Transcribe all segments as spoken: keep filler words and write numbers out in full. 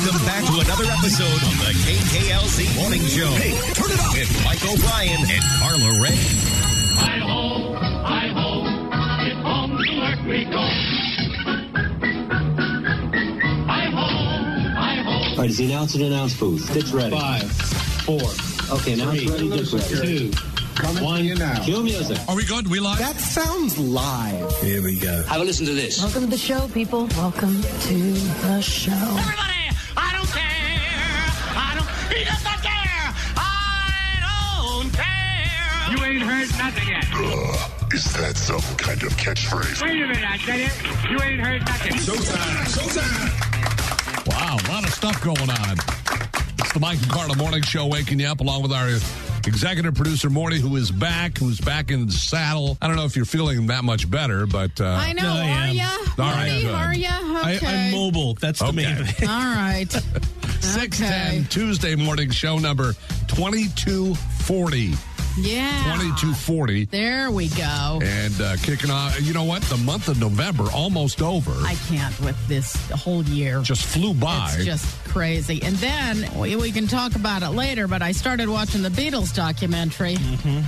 Welcome back to another episode of the K K L Z Morning Show. Hey, turn it up with Mike O'Brien and Carla Ray. Hi-ho, hi-ho, it's home to work we go. Hi-ho, hi-ho. All right, is the announcer to announce booth? Dick's ready. Five, four, Okay, now it's ready. Dick's ready. two, one. Cue music. Are we good? We live? That sounds live. Here we go. Have a listen to this. Welcome to the show, people. Welcome to the show. Everybody, I don't care. I don't, he does not care. I don't care. You ain't heard nothing yet. Uh, is that some kind of catchphrase? Wait a minute, I tell you. You ain't heard nothing. Showtime. Showtime. Wow, a lot of stuff going on. It's the Mike and Carla Morning Show, waking you up along with our executive producer, Morty, who is back, who's back in the saddle. I don't know if you're feeling that much better, but... Uh, I know. I are am. ya? All right, Morty, good. are ya? Okay. I, I'm mobile. That's the Okay. main thing. All right. six ten Okay. Tuesday morning show number twenty-two forty. Yeah. twenty-two forty. There we go. And uh, kicking off, you know what? The month of November, almost over. I can't with this whole year. Just flew by. It's just crazy. And then we, we can talk about it later, but I started watching the Beatles documentary. Mm-hmm.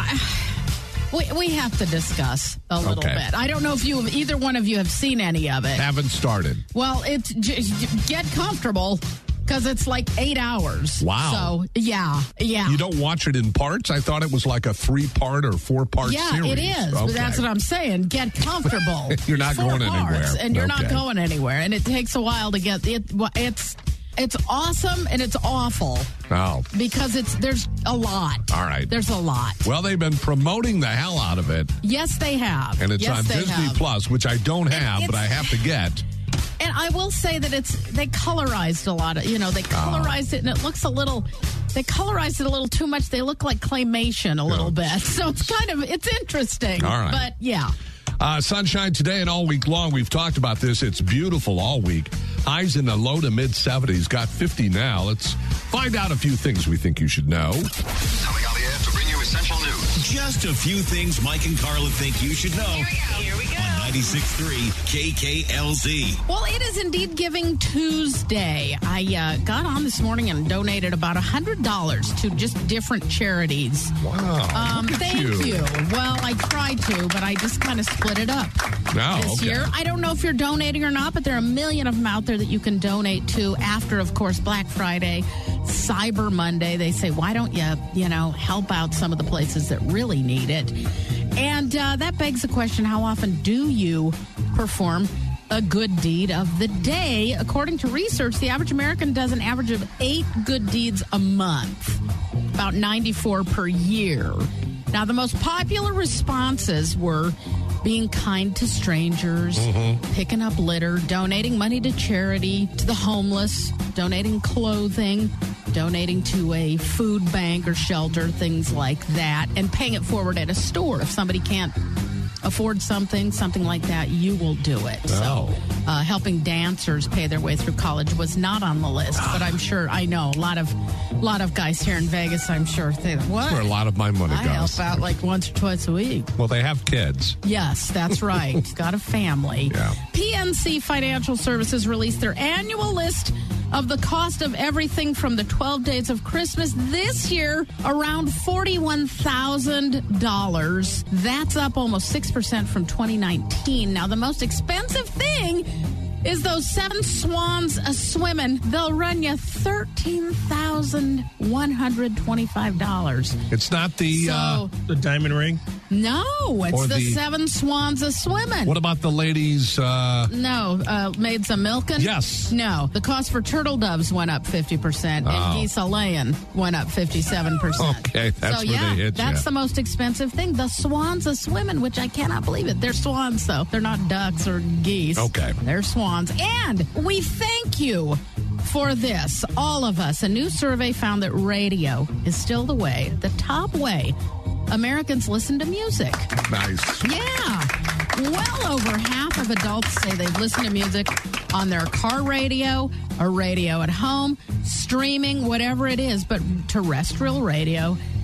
I, we, we have to discuss a little Okay. bit. I don't know if you have, either one of you have seen any of it. Haven't started. Well, it's j- j- get comfortable because it's like eight hours. Wow. So, yeah, yeah. You don't watch it in parts? I thought it was like a three-part or four-part Yeah, series. it is. But Okay. that's what I'm saying. Get comfortable. You're not Four going parts, anywhere. and you're not Okay. going anywhere. And it takes a while to get it. well, It's it's awesome and it's awful Oh. because it's there's a lot. All right. There's a lot. Well, they've been promoting the hell out of it, Yes, they have. and it's yes, on they Disney have. Plus, which I don't have, but I it's- have to get. And I will say that it's they colorized a lot of you know they colorized it and it looks a little. They colorized it a little too much. They look like claymation a little bit. So it's kind of it's interesting. All right. But yeah. Uh, sunshine today and all week long. We've talked about this. It's beautiful all week. Highs in the low to mid seventies. Got fifty now. Let's find out a few things we think you should know. Coming on the air to bring you essential news. Just a few things Mike and Carla think you should know. Here we go. On ninety-six point three K K L Z. Well, it is indeed Giving Tuesday. I uh, got on this morning and donated about one hundred dollars to just different charities. Wow. Um, look at thank you. you. Well, I tried to, but I just kind of split it up Oh, this okay. year. I don't know if you're donating or not, but there are a million of them out there that you can donate to after, of course, Black Friday, Cyber Monday. They say, why don't you, you know, help out some of the places that really need it? And uh, that begs the question, how often do you perform a good deed of the day? According to research, the average American does an average of eight good deeds a month, about ninety-four per year. Now, the most popular responses were being kind to strangers, picking up litter, donating money to charity, to the homeless, donating clothing, donating to a food bank or shelter, things like that, and paying it forward at a store. If somebody can't afford something, something like that, you will do it. Oh. So uh, helping dancers pay their way through college was not on the list, but I'm sure, I know, a lot of a lot of guys here in Vegas, I'm sure, think, what? Where a lot of my money I goes. help out like once or twice a week. Well, they have kids. Yes, that's right. Got a family. Yeah. P N C Financial Services released their annual list of the cost of everything from the twelve days of Christmas. This year, around forty-one thousand dollars. That's up almost six percent from twenty nineteen. Now, the most expensive thing is those seven swans a swimming. They'll run you thirteen thousand one hundred twenty-five dollars. It's not the... So, uh, The diamond ring. no, it's Or the, the- seven swans a swimming. what about the ladies... Uh, No, uh, maids a milking? Yes. No, the cost for turtle doves went up fifty percent, Oh. and geese a laying went up fifty-seven percent. Okay, that's so, where yeah, they hit that's ya. the most expensive thing. The swans a swimming, which I cannot believe it. They're swans, though. They're not ducks or geese. Okay. They're swans. And we thank you for this, all of us. A new survey found that radio is still the way, the top way Americans listen to music. nice. Yeah. Well over half of adults say they've listened to music on their car radio, or radio at home, streaming, whatever it is. But terrestrial radio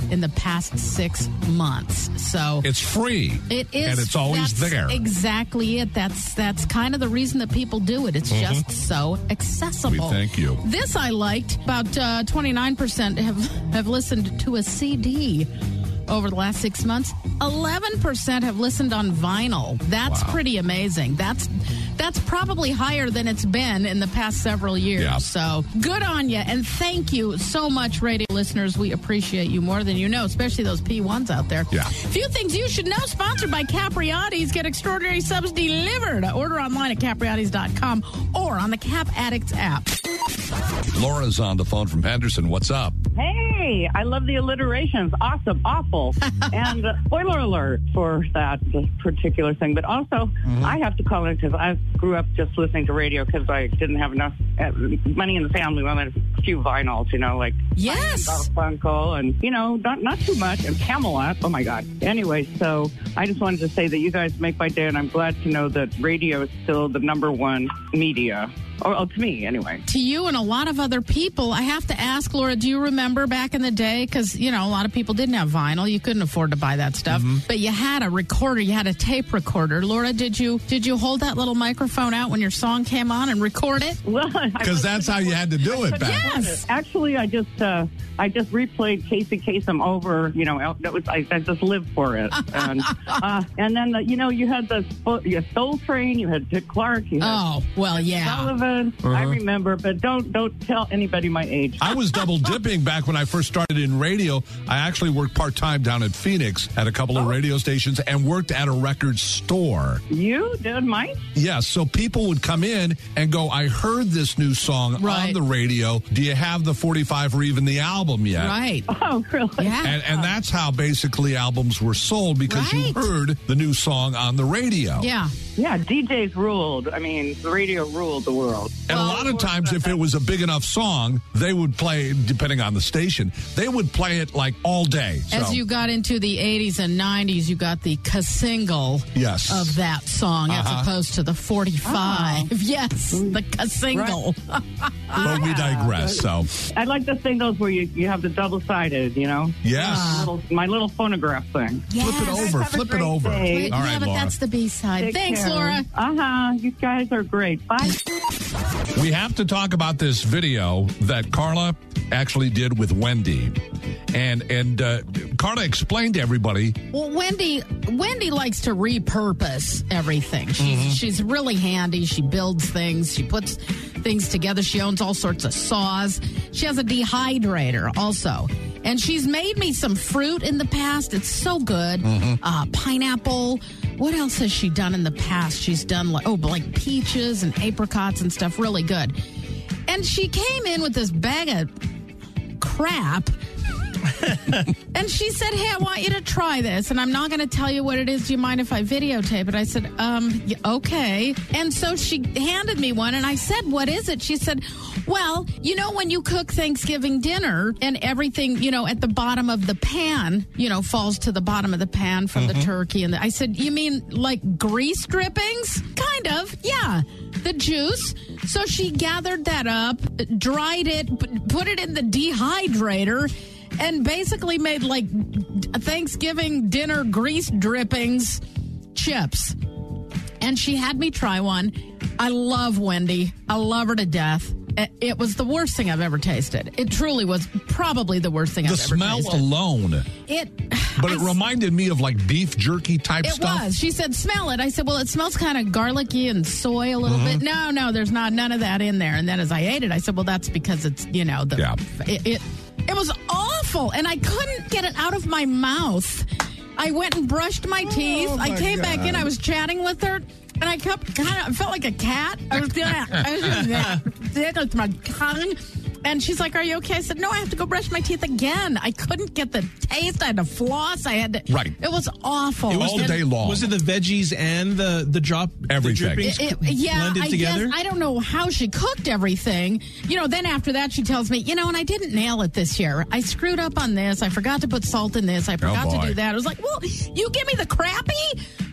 in the past six months. So It's free. it is, And it's always that's there. Exactly it. That's that's kind of the reason that people do it. It's just so accessible. We thank you. This I liked. About uh, twenty-nine percent have have listened to a C D over the last six months. eleven percent have listened on vinyl. That's Wow. pretty amazing. That's that's probably higher than it's been in the past several years. Yeah. So good on you. And thank you so much, radio listeners. We appreciate you more than you know, especially those P ones out there. Yeah. Few things you should know, sponsored by Capriati's. Get extraordinary subs delivered. Order online at capriati's dot com or on the Cap Addicts app. Laura's on the phone from Henderson. What's up? Hey, I love the alliterations. Awesome, awful. And uh, spoiler alert for that particular thing. But also, I have to call in because I grew up just listening to radio because I didn't have enough uh, money in the family. We wanted a few vinyls, you know, like Yes. Garfunkel and, you know, not, not too much. And Camelot. Oh, my God. Anyway, so I just wanted to say that you guys make my day, and I'm glad to know that radio is still the number one media. Or, or to me, anyway. To you and a lot of other people, I have to ask, Laura, do you remember back in the day? Because, you know, a lot of people didn't have vinyl. You couldn't afford to buy that stuff. But you had a recorder. You had a tape recorder. Laura, did you did you hold that little microphone out when your song came on and record it? Well, Because that's how you had to do it back. Yes. Actually, I just uh, I just replayed Casey Kasem over. You know, that was I, I just lived for it. And uh, and then uh, you know you had the you had Soul Train, you had Dick Clark, you had Oh, well, yeah. Sullivan. I remember, but don't don't tell anybody my age. I was double dipping back when I first started in radio. I actually worked part time down at Phoenix at a couple of radio stations and worked at a record store. You did mine? Yes, so people would come in and go, I heard this new song Right. on the radio. Do you have the forty-five or even the album yet? Right. Oh, really? Yeah. And, and that's how basically albums were sold because you Right. heard the new song on the radio. Yeah. Yeah, D Js ruled. I mean, the radio ruled the world. And a lot of times, if it was a big enough song, they would play, depending on the station, they would play it like all day. So, As you got into the eighties and nineties, you got the ka-single Yes. of that song as Uh-huh. opposed to the forty-five. Yes, the ka-single. but we digress. So, I like the singles where you, you have the double-sided, you know? yes. Ah. Little, my little phonograph thing. Flip it over. Have a Flip it great over. day. Wait, All yeah, right, but Laura. that's the B-side. Take Thanks, care. Laura. Uh-huh. You guys are great. Bye. We have to talk about this video that Carla actually did with Wendy. And and uh, Carla explained to everybody. Well, Wendy, Wendy likes to repurpose everything. She's she's really handy. She builds things. She puts things together. She owns all sorts of saws. She has a dehydrator also. And she's made me some fruit in the past. It's so good. Uh, pineapple. What else has she done in the past? She's done like oh, like peaches and apricots and stuff. Really good. And she came in with this bag of crap. And she said, hey, I want you to try this. And I'm not going to tell you what it is. Do you mind if I videotape it? I said, um, y- okay. And so she handed me one. And I said, what is it? She said, well, you know, when you cook Thanksgiving dinner and everything, you know, at the bottom of the pan, you know, falls to the bottom of the pan from the turkey. And the, I said, you mean like grease drippings? Kind of. Yeah. The juice. So she gathered that up, dried it, p- put it in the dehydrator, and basically made like Thanksgiving dinner grease drippings chips. And she had me try one. I love Wendy. I love her to death. It- It was the worst thing I've ever tasted. It truly was probably the worst thing The I've ever smell tasted. alone. It, But it I- reminded me of like beef jerky type It stuff. was. She said, smell it. I said, well, it smells kind of garlicky and soy a little Mm-hmm. bit. No, no, there's not none of that in there. And then as I ate it, I said, well, that's because it's, you know, the, Yeah. it, it, it was awful. And I couldn't get it out of my mouth. I went and brushed my teeth. Oh, my I came back in. God. I was chatting with her. And I kept kind of, I felt like a cat. I was doing that. I was doing that with my tongue. And she's like, are you okay? I said, no, I have to go brush my teeth again. I couldn't get the taste. I had to floss. I had to. Right. It was awful. It was All the- day long. Was it the veggies and the the drop Everything. the drippings It- it- yeah, blended I together? guess I don't know how she cooked everything. You know, then after that, she tells me, you know, and I didn't nail it this year. I screwed up on this. I forgot to put salt in this. I forgot boy. to do that. I was like, well, you give me the crappy?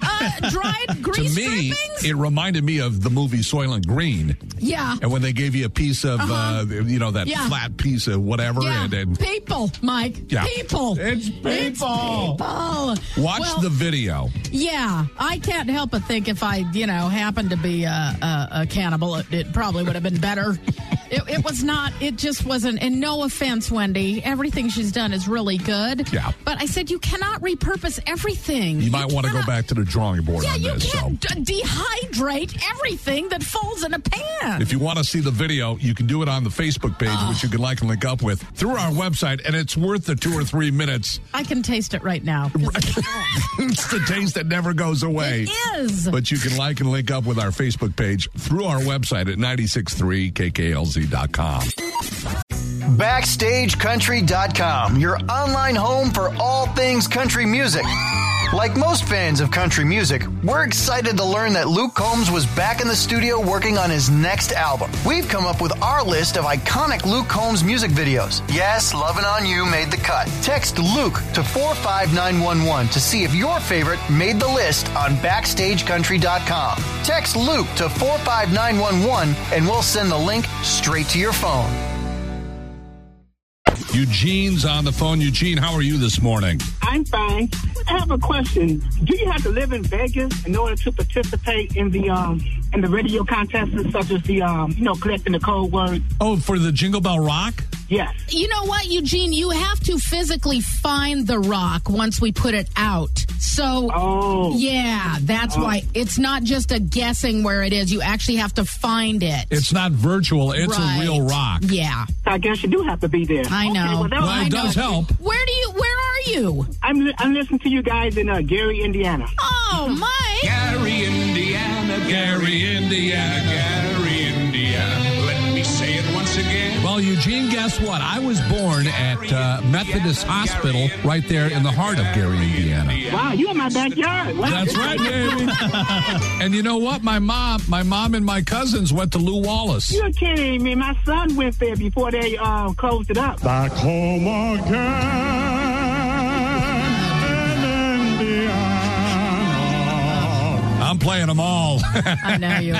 uh, dried grease To me, drippings? it reminded me of the movie Soylent Green. Yeah. And when they gave you a piece of, Uh-huh. uh, you know, that Yeah. flat piece of whatever. Yeah. And, and people, Mike. Yeah. People. It's people. It's people. Watch Well, the video. Yeah, I can't help but think if I, you know, happened to be a, a, a cannibal, it, it probably would have been better. It, it was not. It just wasn't. And no offense, Wendy, everything she's done is really good. Yeah. But I said you cannot repurpose everything. You might want to go cannot- back to the drawing board Yeah, on you this. can't So. d- dehydrate everything that falls in a pan. If you want to see the video, you can do it on the Facebook page, Oh. which you can like and link up with through our website, and it's worth the two or three minutes. I can taste it right now. It's the taste that never goes away. It is. But you can like and link up with our Facebook page through our website at nine six three K K L Z dot com. Backstage Country dot com, your online home for all things country music. Like most fans of country music, we're excited to learn that Luke Combs was back in the studio working on his next album. We've come up with our list of iconic Luke Combs music videos. Yes, Lovin' on You made the cut. Text Luke to four five nine one one to see if your favorite made the list on Backstage Country dot com. Text Luke to four five nine one one and we'll send the link straight to your phone. Eugene's on the phone. Eugene, how are you this morning? I'm fine. I have a question. Do you have to live in Vegas in order to participate in the um in the radio contests such as the um you know collecting the code word? Oh, for the Jingle Bell Rock? Yes. You know what, Eugene? You have to physically find the rock once we put it out. So, oh. yeah, that's Oh. why it's not just a guessing where it is. You actually have to find it. It's not virtual. It's Right. a real rock. Yeah. I guess you do have to be there. I know. Okay, well, that- Well, I it know. does help. Where do you? Where are you? I'm li- I'm listening to you guys in uh, Gary, Indiana. Oh, Mike. Gary, Indiana, Gary, Indiana. Gary, Indiana. Let me say it once again. Well, Eugene, guess what? I was born at uh, Methodist Hospital right there in the heart of Gary, Indiana. Wow, you in my backyard. Wow. That's right, baby. And you know what? My mom, my mom and my cousins went to Lou Wallace. You're kidding me. My son went there before they uh, closed it up. Back home again in Indiana. I'm playing them all. I know you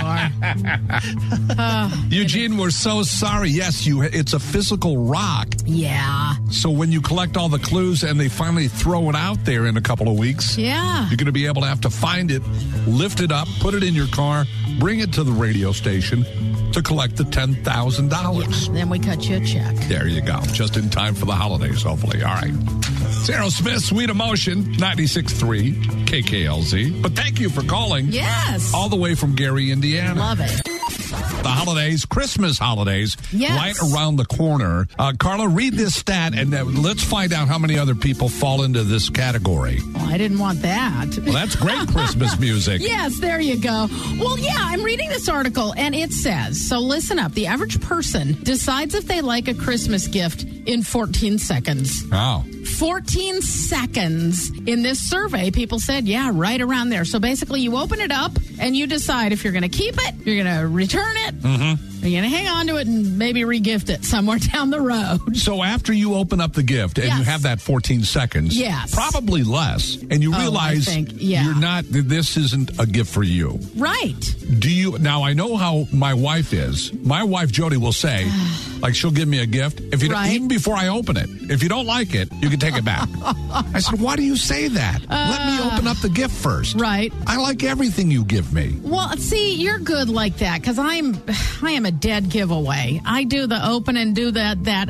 are. Oh, Eugene, we're so sorry. Yes, you. It's a physical rock. yeah. So when you collect all the clues and they finally throw it out there in a couple of weeks, Yeah. you're going to be able to have to find it, lift it up, put it in your car, bring it to the radio station to collect the ten thousand dollars. Then we cut you a check. There you go. Just in time for the holidays, hopefully. All right. It's Aerosmith, Sweet Emotion, ninety-six point three K K L Z. But thank you for calling. Yes. All the way from Gary, Indiana. Love it. The holidays, Christmas holidays, Yes. right around the corner. Uh, Carla, read this stat, and uh, let's find out how many other people fall into this category. Well, I didn't want that. Well, that's great Christmas music. Yes, there you go. Well, yeah, I'm reading this article, and it says, so listen up. The average person decides if they like a Christmas gift in fourteen seconds. Wow. fourteen seconds. In this survey, people said, yeah, right around there. So basically, you open it up, and you decide if you're going to keep it, you're going to return it, Mm-hmm. or you're going to hang on to it and maybe regift it somewhere down the road. So after you open up the gift and you Yes. have that fourteen seconds, Yes. probably less, and you Oh, I realize think, yeah. you're not, this isn't a gift for you. Right. Do you, now I know how my wife is. My wife, Jody, will say, like she'll give me a gift, if you don't, Right. even before I open it, if you don't like it, you can take it back. I said, why do you say that? Let me open up the gift first. Right. I like everything you give me. Well, see, you're good like that because I'm, I am a dead giveaway. I do the open and do that. That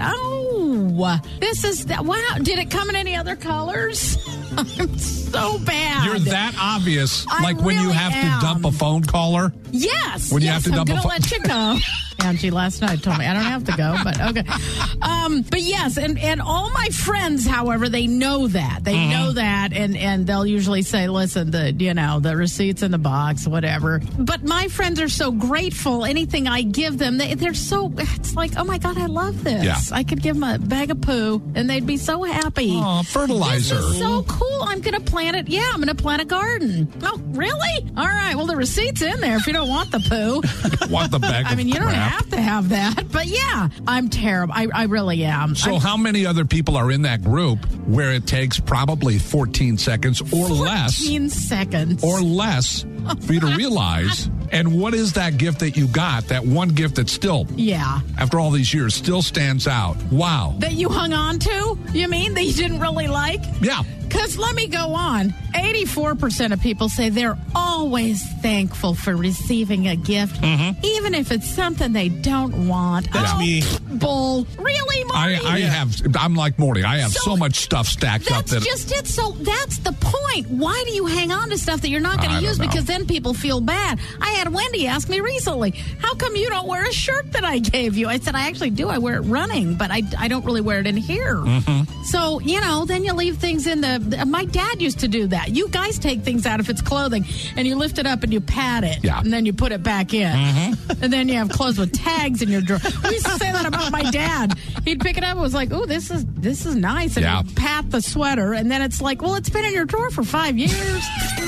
oh, this is that. Wow, did it come in any other colors? I'm so bad. You're that obvious, I like when you really have am. to dump a phone caller. Yes. When you yes, have to I'm dump a gonna phone- let you go. Angie last night told me I don't have to go, but okay. Um, but yes, and, and all my friends, however, they know that. They Mm-hmm. know that, and, and they'll usually say, listen, the you know, the receipt's in the box, whatever. But my friends are so grateful. Anything I give them, they, they're so, it's like, oh my God, I love this. Yeah. I could give them a bag of poo, and they'd be so happy. Aw, fertilizer. This is so cool. poo? I'm going to plant it. Yeah, I'm going to plant a garden. Oh, really? All right. Well, the receipt's in there if you don't want the poo. Want the bag of I mean, you don't crap. have to have that. But yeah, I'm terrible. I, I really am. So I'm, how many other people are in that group where it takes probably fourteen seconds or less? fourteen seconds. Or less for you to realize. And what is that gift that you got? That one gift that still, yeah, after all these years, still stands out. Wow. That you hung on to? You mean that you didn't really like? Yeah. Because let me go on. eighty-four percent of people say they're always thankful for receiving a gift, mm-hmm. even if it's something they don't want. That's oh, me. Bull. Really, Marty? I, I yeah. have, I'm like Morty. I have so, so much stuff stacked up. That's that just it. So that's the point. Why do you hang on to stuff that you're not going to use? Know. Because then people feel bad. I had Wendy ask me recently, how come you don't wear a shirt that I gave you? I said, I actually do. I wear it running, but I, I don't really wear it in here. Mm-hmm. So, you know, then you leave things in the, my dad used to do that. You guys take things out if it's clothing and you lift it up and you pat it. Yeah. And then you put it back in. Mm-hmm. And then you have clothes with tags in your drawer. We used to say that about my dad. He'd pick it up and was like, oh, this is this is nice. And yeah. he'd pat the sweater. And then it's like, well, it's been in your drawer for five years.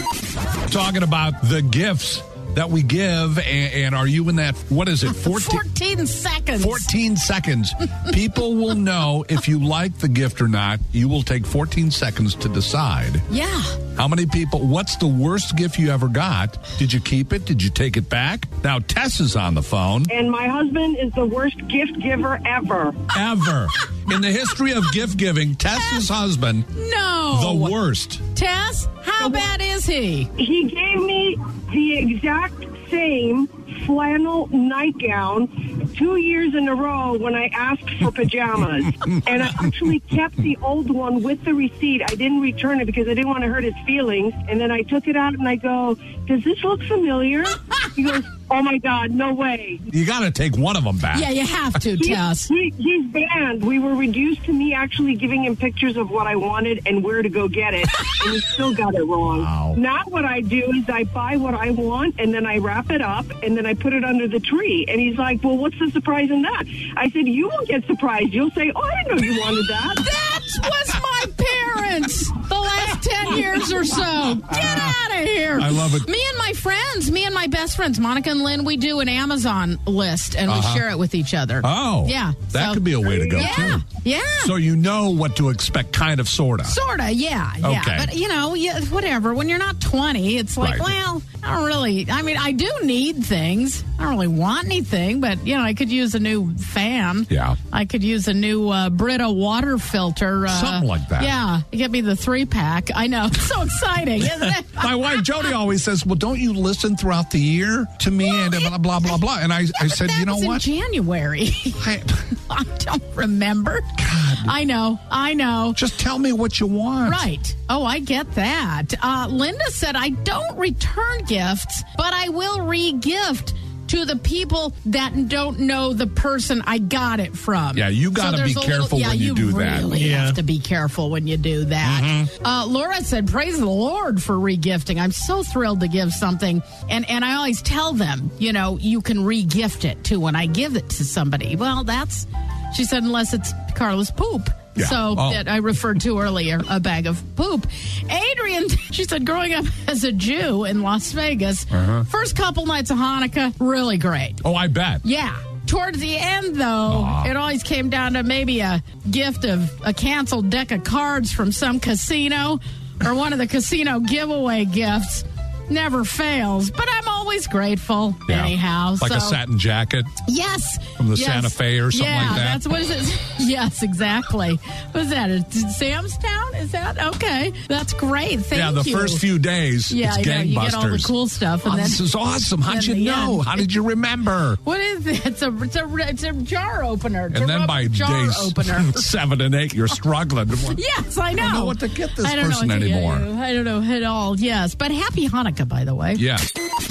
Talking about the gifts that we give, and, and are you in that, what is it, fourteen? fourteen seconds. fourteen seconds. People will know if you like the gift or not. You will take fourteen seconds to decide. Yeah. How many people, what's the worst gift you ever got? Did you keep it? Did you take it back? Now, Tess is on the phone. And my husband is the worst gift giver ever. Ever. In the history of gift giving, Tess's husband, no. the worst. Tess, how bad is he? He gave me the exact same flannel nightgown two years in a row when I asked for pajamas. And I actually kept the old one with the receipt. I didn't return it because I didn't want to hurt his feelings. And then I took it out and I go, does this look familiar? He goes, oh my God, no way. You got to take one of them back. Yeah, you have to, he, Tess. He, he's banned. We were reduced to me actually giving him pictures of what I wanted and where to go get it. And he still got it wrong. Wow. Now what I do is I buy what I want and then I wrap it up and then I put it under the tree. And he's like, well, what's the surprise in that? I said, you won't get surprised. You'll say, oh, I didn't know you wanted that. That was my parents the last ten years or so. Get out of here. I love it. Me and my friends, me and my best friends, Monica and Lynn, we do an Amazon list and Uh-huh. we share it with each other. Oh. Yeah. That so- could be a way to go, yeah, too. Yeah. So you know what to expect, kind of, sort of. Sort of, yeah, yeah. Okay. But, you know, yeah, whatever. When you're not twenty, it's like, Right. well, I don't really, I mean, I do need things. I don't really want anything, but, you know, I could use a new fan. Yeah. I could use a new uh, Brita water filter. Uh, Something like that. Yeah. Get me the three pack. I know. It's so exciting, isn't it? My wife, Jody, always says, well, don't you listen throughout the year to me Well, and it- blah, blah, blah, blah. And I, Yeah, I but said, that you know was what? in January. I, I don't remember. God. I know. I know. Just tell me what you want. Right. Oh, I get that. Uh, Linda said, I don't return gifts, but I will re-gift to the people that don't know the person I got it from. Yeah, you got to there's be a careful little, when yeah, you do that. really Yeah. have to be careful when you do that. Mm-hmm. Uh, Laura said, praise the Lord for re-gifting. I'm so thrilled to give something. And, and I always tell them, you know, you can re-gift it too when I give it to somebody. Well, that's, she said, unless it's Carla's poop. Yeah. So Oh. that I referred to earlier, a bag of poop. Adrian, she said, growing up as a Jew in Las Vegas, Uh-huh. first couple nights of Hanukkah, really great. Oh, I bet. Yeah. Towards the end, though, Aw. it always came down to maybe a gift of a canceled deck of cards from some casino or one of the casino giveaway gifts. Never fails, but I'm always grateful Yeah. anyhow. Like so. a satin jacket Yes. from the yes. Santa Fe or something yeah, like that. that's what is it? Yes, exactly. What is that? Is Sam's Town? Is that okay? That's great. Thank yeah, the you. first few days, Yeah, it's I know. gangbusters. You get all the cool stuff, and Oh, then this is awesome. How'd then you the know? end. How did you remember? What is it? It's a it's a it's a jar opener. It's And a then rubber by jar days opener. seven and eight, you're struggling. Yes, I know. I don't know what to get this I don't person know what to get anymore. you. I don't know at all. Yes, but happy Hanukkah, by the way. Yeah.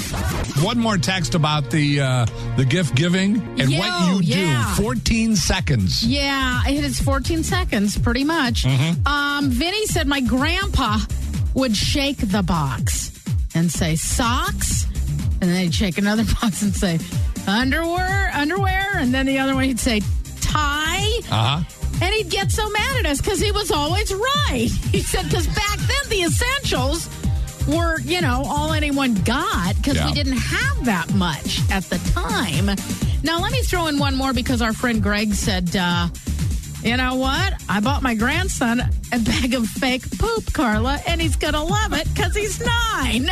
One more text about the uh, the gift giving and Yo, what you yeah. do. fourteen seconds. Yeah, it is fourteen seconds, pretty much. Mhm. Um, Vinny said my grandpa would shake the box and say socks, and then he'd shake another box and say underwear, underwear, and then the other one he'd say tie. Uh huh. And he'd get so mad at us because he was always right. He said, because back then the essentials were, you know, all anyone got because Yeah. we didn't have that much at the time. Now, let me throw in one more because our friend Greg said, uh, you know what? I bought my grandson a bag of fake poop, Carla, and he's going to love it because he's nine.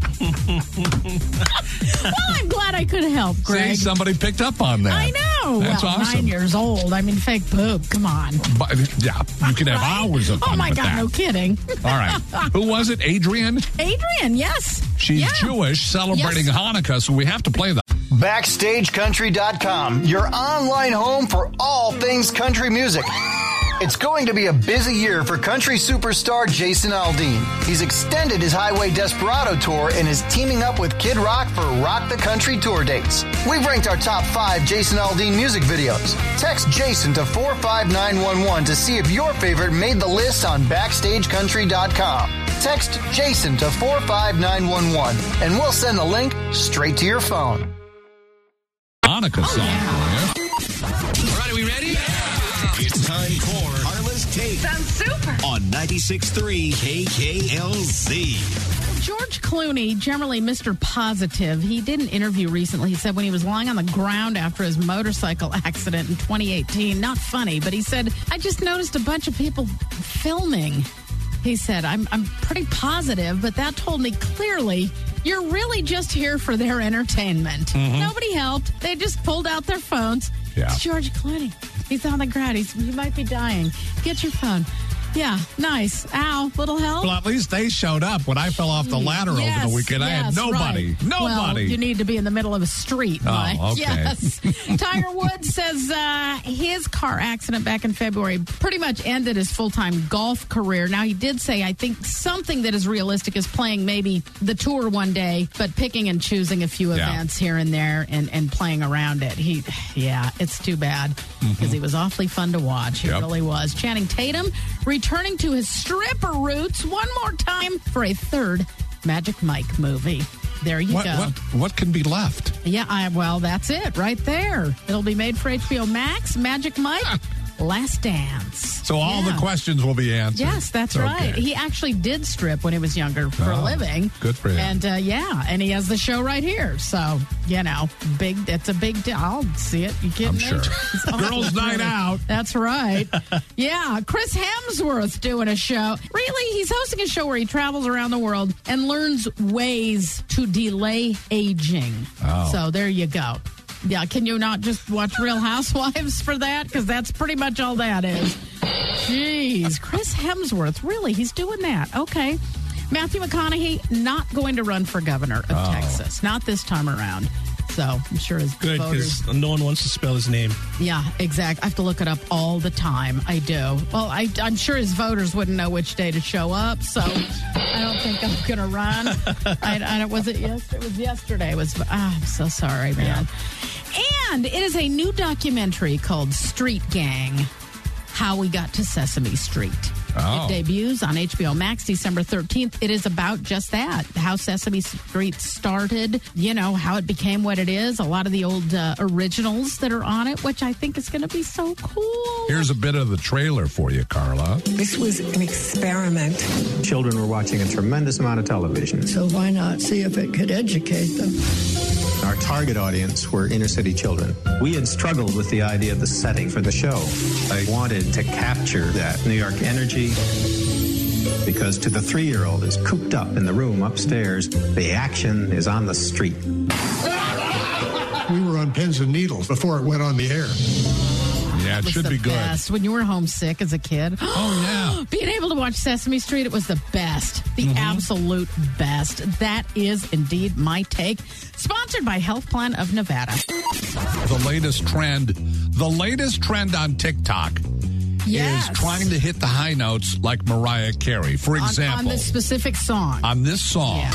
Well, I'm glad I could help, Greg. See, somebody picked up on that. I know. That's well, awesome. Nine years old. I mean, fake poop. Come on. But, yeah, you can have Right? hours of fun Oh, my with God, that. no kidding. All right. Who was it? Adrian? Adrian, yes. She's Yeah. Jewish, celebrating Yes. Hanukkah, so we have to play that. Backstage Country dot com, your online home for all things country music. It's going to be a busy year for country superstar Jason Aldean. He's extended his Highway Desperado tour and is teaming up with Kid Rock for Rock the Country tour dates. We've ranked our top five Jason Aldean music videos. Text Jason to four five nine one one to see if your favorite made the list on Backstage Country dot com. Text Jason to four five nine one one and we'll send the link straight to your phone. Hanukkah song. yeah. All right, are we ready? It's time for Carla's Take. Sounds super. On ninety-six point three K K L Z. George Clooney, generally Mister Positive, he did an interview recently. He said when he was lying on the ground after his motorcycle accident in twenty eighteen, not funny, but he said, I just noticed a bunch of people filming. He said, I'm, I'm pretty positive, but that told me clearly you're really just here for their entertainment. Mm-hmm. Nobody helped. They just pulled out their phones. Yeah. It's George Clooney. He's on the ground. He's, he might be dying. Get your phone. Yeah, nice. Ow, little help. Well, at least they showed up when I fell off the ladder Yes, over the weekend. I had yes, nobody. right. Nobody. Well, you need to be in the middle of a street. Oh, Mike. okay. Yes. Tiger Woods says uh, his car accident back in February pretty much ended his full-time golf career. Now, he did say, I think something that is realistic is playing maybe the tour one day, but picking and choosing a few Yeah. events here and there and, and playing around it. He, yeah, it's too bad because he was awfully fun to watch. He Yep. really was. Channing Tatum returning to his stripper roots one more time for a third Magic Mike movie. There you What, go. what, what can be left? Yeah, I, well, that's it right there. It'll be made for H B O Max. Magic Mike, Last Dance. So all Yeah. the questions will be answered. Yes, that's Okay. right. He actually did strip when he was younger for a Oh, living. good for him. And uh, yeah, and he has the show right here. So, you know, big, it's a big deal. I'll see it. You kidding I'm me? sure. It's all Girls' night pretty. out. That's right. Yeah, Chris Hemsworth doing a show. Really, he's hosting a show where he travels around the world and learns ways to delay aging. Oh. So there you go. Yeah, can you not just watch Real Housewives for that? Because that's pretty much all that is. Jeez, Chris Hemsworth, really, he's doing that. Okay. Matthew McConaughey not going to run for governor of Oh. Texas. Not this time around. So I'm sure his Good, voters... because no one wants to spell his name. Yeah, exactly. I have to look it up all the time. I do. Well, I, I'm sure his voters wouldn't know which day to show up, so I don't think I'm going to run. I, I don't, was it yesterday? It was yesterday. It was, ah, I'm so sorry, man. And it is a new documentary called Street Gang, How We Got to Sesame Street. Oh. It debuts on H B O Max December thirteenth. It is about just that, how Sesame Street started, you know, how it became what it is, a lot of the old uh, originals that are on it, which I think is going to be so cool. Here's a bit of the trailer for you, Carla. This was an experiment. Children were watching a tremendous amount of television. So why not see if it could educate them? Our target audience were inner city children. We had struggled with the idea of the setting for the show. I wanted to capture that New York energy because to the three-year-old is cooped up in the room upstairs. The action is on the street. We were on pins and needles before it went on the air. Yeah, it was should the be good. best. When you were homesick as a kid. Oh, yeah. Being able to watch Sesame Street, it was the best. The Mm-hmm. absolute best. That is indeed my take. Sponsored by Health Plan of Nevada. The latest trend, the latest trend on TikTok Yes. is trying to hit the high notes like Mariah Carey. For On- example, on this specific song. on this song. Yeah.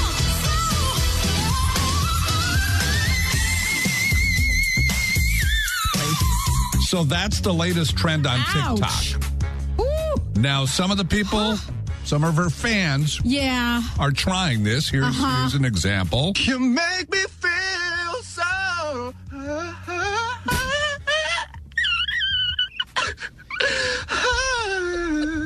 So that's the latest trend on Ouch. TikTok. Ooh. Now, some of the people, some of her fans Yeah. are trying this. Here's, Uh-huh. here's an example. You make me feel so.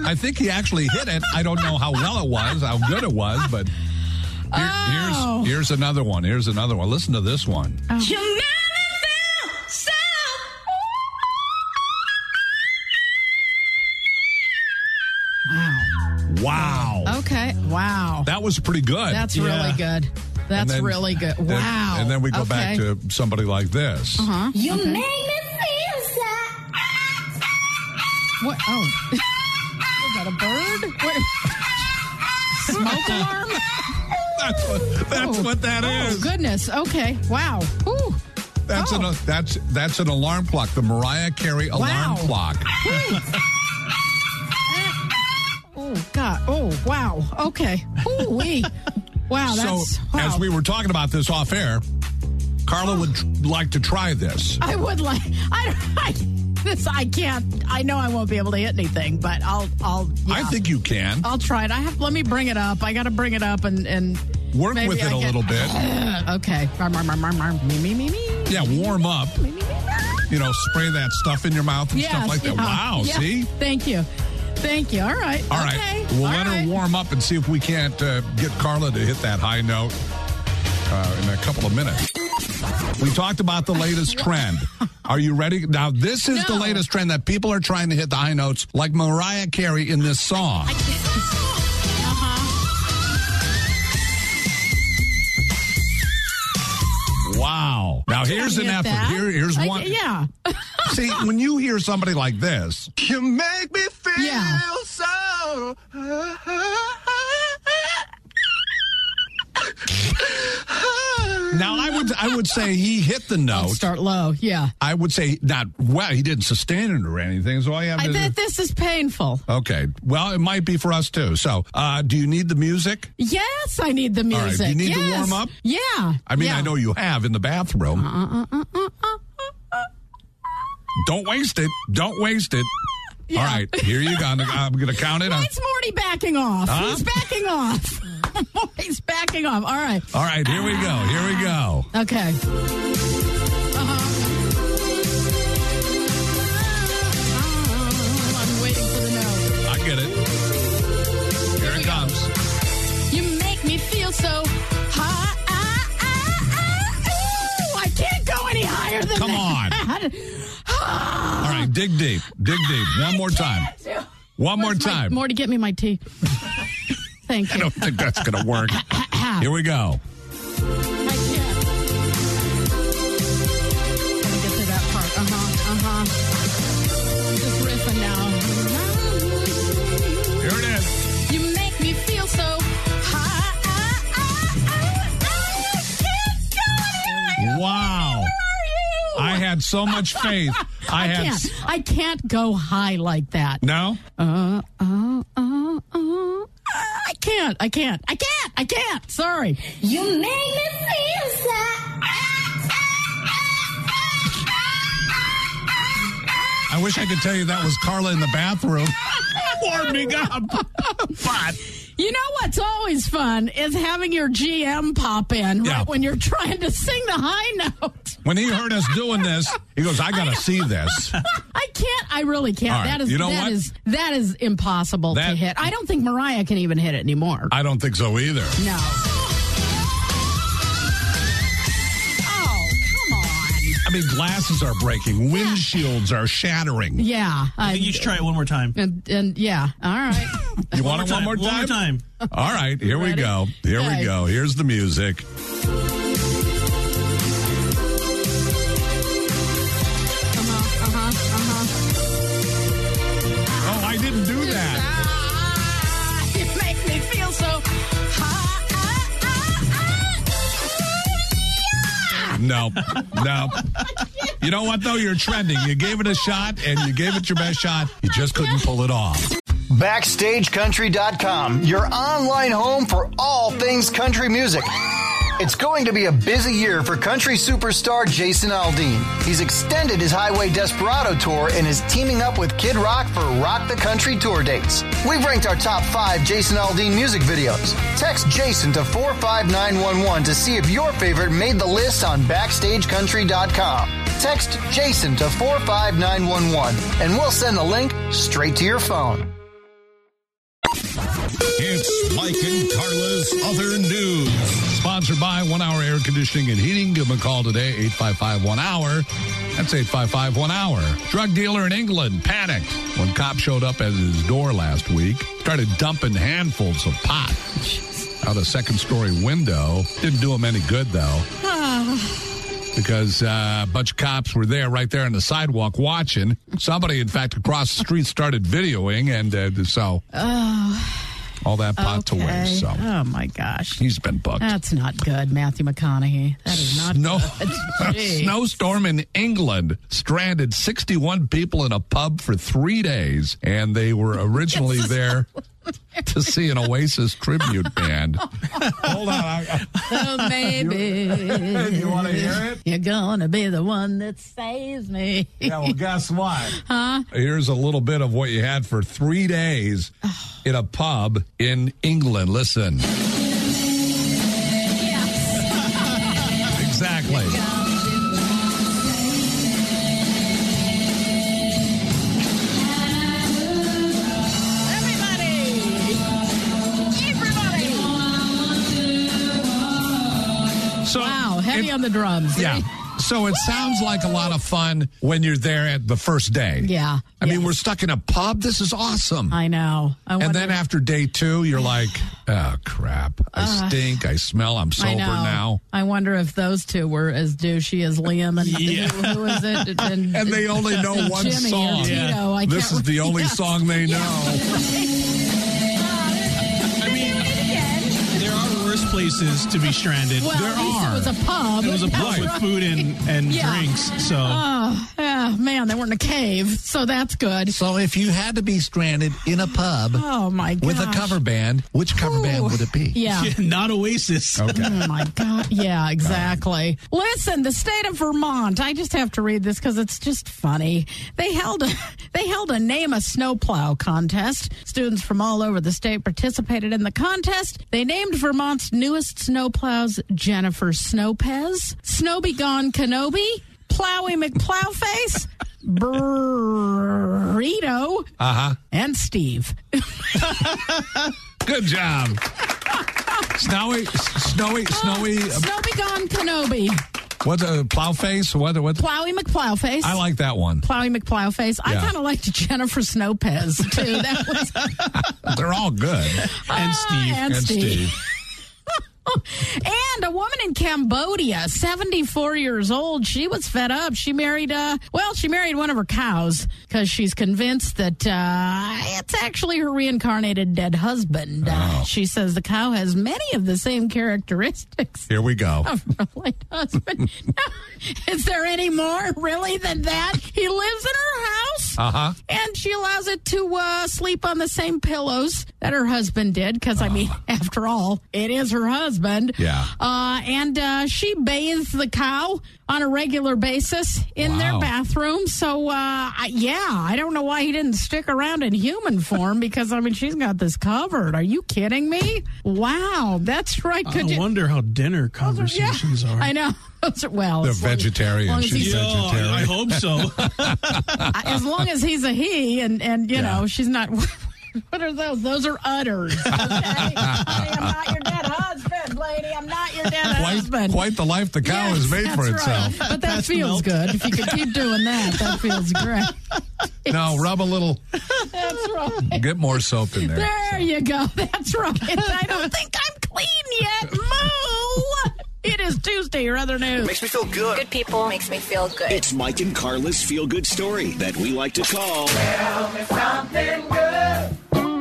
I think he actually hit it. I don't know how well it was, how good it was, but here, Oh. here's here's another one. Here's another one. Listen to this one. Oh. You made me feel so. Wow. Wow. Okay. Wow. That was pretty good. That's Yeah. really good. That's And then- really good. and- Wow. And, then we go back Okay. to somebody like this. Uh-huh. You Okay. made me feel so. What? Oh. Is that a bird? What? Smoke alarm? That's what, that's Oh. what that Oh, is. goodness. Okay. Wow. Ooh. That's Oh. an that's that's an alarm clock. The Mariah Carey alarm Wow. clock. Oh, God. Oh, wow. Okay. Ooh, wee. Wow, that's... so, wow. as we were talking about this off air, Carla would tr- like to try this. I would like... I, I, this, I can't... I know I won't be able to hit anything, but I'll... I'll. Yeah. I think you can. I'll try it. I have... Let me bring it up. I got to bring it up and... and Work maybe with it I a can- little bit. Okay. Marm, marm, marm, marm, marm. Me, me, me, me. Yeah, warm up. You know, spray that stuff in your mouth and Yes, stuff like that. yeah. Wow, Yeah. see? Thank you. Thank you. All right. All right. Okay. We'll All let right. her warm up and see if we can't uh, get Carla to hit that high note uh, in a couple of minutes. We talked about the latest trend. Are you ready? Now, this is the No. latest trend that people are trying to hit the high notes like Mariah Carey in this song. Wow. Now, here's an Hit effort. that. Here, here's I- one. yeah. See, when you hear somebody like this, You make me feel Yeah. so. now I would I would say he hit the note. Start low. Yeah. I would say not well. He didn't sustain it or anything. So all you have I to think this is painful. Okay. Well, it might be for us too. So, uh, do you need the music? Yes, I need the All music. right. Do you need yes. to warm up? Yeah. I mean, yeah. I know you have in the bathroom. Uh, uh, uh, uh, uh. Don't waste it. Don't waste it. Yeah. All right. Here you go. I'm going to count it. Why is Morty backing off? Huh? He's backing off. Morty's backing off. All right. All right. Here we go. Here we go. Okay. Uh-huh. I'm waiting for the note. I get it. Here it comes. You make me feel so high. Ooh, I can't go any higher than Come that. All right. Dig deep. Dig deep. One more time. One more Where's my- time. Morty, get me my tea. Thank I you. don't think that's going to work. Here we go. I can't. Gotta get to that part. Uh huh. Uh huh. Just riffing now. Here it is. You make me feel so high. Wow. I had so much faith. I, I had. can't. I can't go high like that. No? Uh, uh, uh, uh. I can't. I can't. I can't. I can't. Sorry. You made me feel so. I wish I could tell you that was Carla in the bathroom warming up. But You know what's always fun is having your G M pop in Yeah. right when you're trying to sing the high note. when he heard us doing this, he goes, I got to see this. I can't. I really can't. All right. That is You know that what? is that is impossible That- to hit. I don't think Mariah can even hit it anymore. I don't think so either. No. Oh, come on. I mean, glasses are breaking, windshields are shattering. Yeah. I think you should try it one more time. And, and yeah. All right. You want it one more time? One more time. All right, here we Ready? go. Here Okay. we go. Here's the music. Uh-huh. Uh-huh. Uh-huh. Oh, I didn't do that. Ah, you make me feel so high. No, no. You know what, though? You're trending. You gave it a shot, and you gave it your best shot. You just couldn't pull it off. Backstage Country dot com, your online home for all things country music. It's going to be a busy year for country superstar Jason Aldean. He's extended his Highway Desperado tour and is teaming up with Kid Rock for Rock the Country tour dates. We've ranked our top five Jason Aldean music videos. Text Jason to four five nine one one to see if your favorite made the list on Backstage Country dot com. Text Jason to four five nine one one and we'll send the link straight to your phone. It's Mike and Carla's Other News. Sponsored by One Hour Air Conditioning and Heating. Give them a call today, eight five five one hour. That's eight five five one hour. Drug dealer in England panicked when cops showed up at his door last week. Started dumping handfuls of pot out a second-story window. Didn't do him any good, though. Because uh, a bunch of cops were there, right there on the sidewalk watching. Somebody, in fact, across the street started videoing, and uh, so Oh. all that pot Okay. to waste. So Oh, my gosh. he's been booked. That's not good, Matthew McConaughey. That is not Snow, good. Gee. snowstorm in England stranded sixty-one people in a pub for three days, and they were originally there to see an Oasis tribute band. Hold on. I, So maybe You want to hear it? you're gonna be the one that saves me. Yeah, well, guess what? Huh? Here's a little bit of what you had for three days in a pub in England. Listen. Exactly. So Wow, heavy it- on the drums. Yeah. So it sounds like a lot of fun when you're there at the first day. Yeah. I mean, we're stuck in a pub. This is awesome. I know. I and wonder- then after day two, you're like, oh, crap. I Uh, stink. I smell. I'm sober I know. now. I wonder if those two were as douchey as Liam and Yeah. who, who is it? And, And they only know and one Jimmy song. Or Tito. I This can't is the re- only Yes. song they know. There are worse places to be stranded. Well, there at least are. it was a pub. It was a pub That's with right. food and, and Yeah. drinks. So Oh, yeah, man, they were in a cave, so that's good. So if you had to be stranded in a pub Oh, my gosh. with a cover band, which cover band would it be? Yeah. not Oasis. Okay. Oh, my God. Yeah, exactly. Listen, the state of Vermont, I just have to read this because it's just funny. They held a, they held a Name a Snowplow contest. Students from all over the state participated in the contest. They named Vermont's newest snowplows Jennifer Snowpez, Snowby Gone Kenobi, Plowy McPlowface, Burrito, Uh-huh. and Steve. Good job. Snowy, snowy, snowy. Uh, Snowby Gone Kenobi, what's a plow face? What? What? Plowy McPlowface. I like that one. Plowy McPlowface. I Yeah. kind of liked Jennifer Snowpez, too. That was They're all good. And Steve. and, And Steve. Steve. And a woman in Cambodia, seventy-four years old, she was fed up. She married, uh, well, she married one of her cows because she's convinced that uh, it's actually her reincarnated dead husband. Uh, she says the cow has many of the same characteristics Here we go. of her late husband. Is there any more, really, than that? He lives in her house. Uh-huh. And she allows it to uh, sleep on the same pillows that her husband did, because, I mean, after all, it is her husband. Yeah. Uh, and uh, she bathes the cow on a regular basis in Wow. their bathroom. So, uh, I- yeah, I don't know why he didn't stick around in human form, because, I mean, she's got this covered. Are you kidding me? Wow, that's right. I Could you? wonder how dinner conversations Yeah, are. I know. Well, They're as long as- vegetarian. as long as She's he's- Yeah, vegetarian. I hope so. as long as he's a he, and and you Yeah. know she's not. What are those? Those are udders. Okay, Honey, I'm not your dead husband, lady. I'm not your dead Quite, husband. quite the life the cow Yes, has made for that's right. itself. But that That's feels milk. good. If you could keep doing that, that feels great. No, rub a little, That's right. get more soap in there. There you go. That's right. I don't think I'm clean yet. Moo! It is Tuesday, your other news. Makes me feel good. Good people makes me feel good. It's Mike and Carla's feel good story that we like to call. Tell me something good.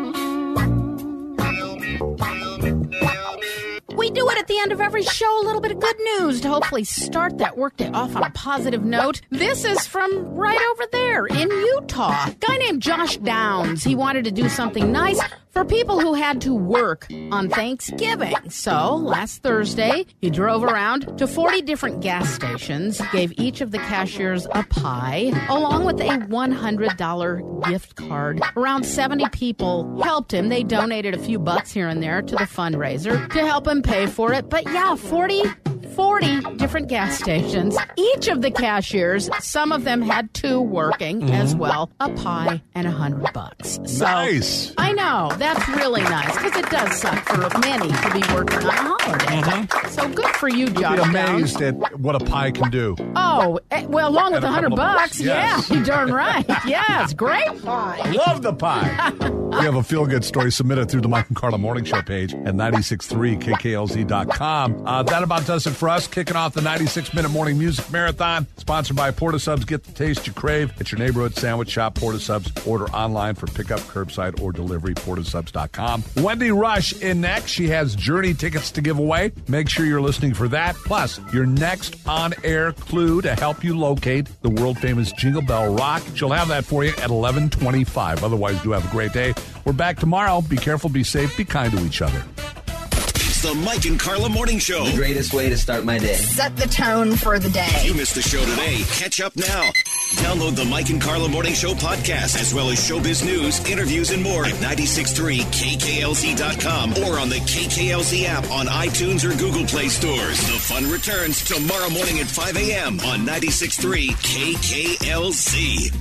We do it at the end of every show, a little bit of good news to hopefully start that workday off on a positive note. This is from right over there in Utah. A guy named Josh Downs. He wanted to do something nice for people who had to work on Thanksgiving. So last Thursday, he drove around to forty different gas stations, gave each of the cashiers a pie, along with a one hundred dollars gift card. Around seventy people helped him. They donated a few bucks here and there to the fundraiser to help him pay for it. But yeah, forty forty different gas stations. Each of the cashiers, some of them had two working Mm-hmm. as well, a pie and a hundred bucks. So, Nice. I know. That's really nice because it does suck for many to be working on a holiday. So good for you, You'd Josh be Downs. amazed at what a pie can do. Oh, eh, well, along with And a a hundred couple of bucks, bucks, yes. yeah, you're darn right. Yes, great pie. Love the pie. If you have a feel-good story, submit it through the Mike and Carla Morning Show page at nine six three K K L Z dot com. Uh, that about does it for us. Kicking off the ninety-six minute morning music marathon, sponsored by Porta Subs. Get the taste you crave at your neighborhood sandwich shop, Porta Subs. Order online for pickup, curbside, or delivery, porta subs dot com. Wendy Rush in next. She has Journey tickets to give away. Make sure you're listening for that. Plus, your next on-air clue to help you locate the world-famous Jingle Bell Rock. She'll have that for you at eleven twenty-five. Otherwise, do have a great day. We're back tomorrow. Be careful, be safe, be kind to each other. It's the Mike and Carla Morning Show. The greatest way to start my day. Set the tone for the day. If you missed the show today, catch up now. Download the Mike and Carla Morning Show podcast, as well as showbiz news, interviews, and more at nine six three K K L Z dot com or on the K K L Z app on iTunes or Google Play stores. The fun returns tomorrow morning at five a.m. on ninety-six point three K K L Z.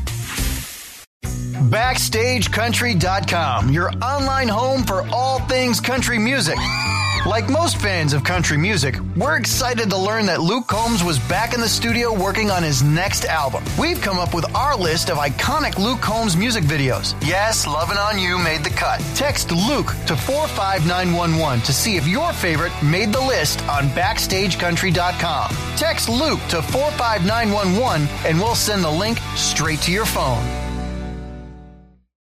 Backstage Country dot com, your online home for all things country music. Like most fans of country music, we're excited to learn that Luke Combs was back in the studio working on his next album. We've come up with our list of iconic Luke Combs music videos. Yes, Lovin' On You made the cut. Text Luke to four five nine one one to see if your favorite made the list on Backstage Country dot com. Text Luke to four five nine one one and we'll send the link straight to your phone.